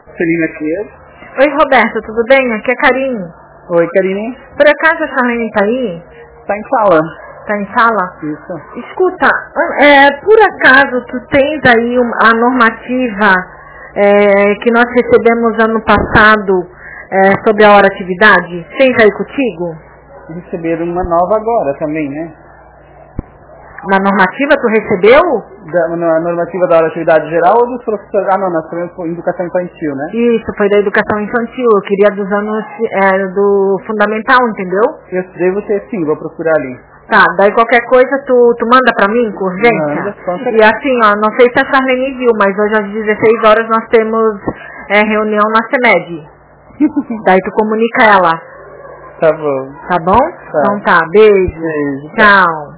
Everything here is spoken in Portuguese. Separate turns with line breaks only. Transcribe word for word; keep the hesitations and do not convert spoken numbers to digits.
Celina Pinheiro.
Oi, Roberto, tudo bem? Aqui é Karine.
Oi, Karine.
Por acaso a Charlene tá aí?
Tá em sala.
Tá em sala?
Isso.
Escuta, é, por acaso tu tens aí um, a normativa é, que nós recebemos ano passado é, sobre a hora atividade? Tens aí contigo?
Receberam uma nova agora também, né?
Na normativa tu recebeu?
Da, na normativa da hora atividade geral ou dos professores? Ah, não, nós foi educação infantil, né?
Isso, foi da educação infantil. Eu queria dos anos é, do fundamental, entendeu?
Eu devo ter sim, vou procurar ali.
Tá, daí qualquer coisa tu, tu manda pra mim com urgência?
Manda,
e assim, ó, não sei se a Charlene viu, mas hoje às dezesseis horas nós temos é, reunião na CEMED. Daí tu comunica ela.
Tá bom.
Tá bom?
Tá.
Então tá, beijo.
Beijo.
Tchau.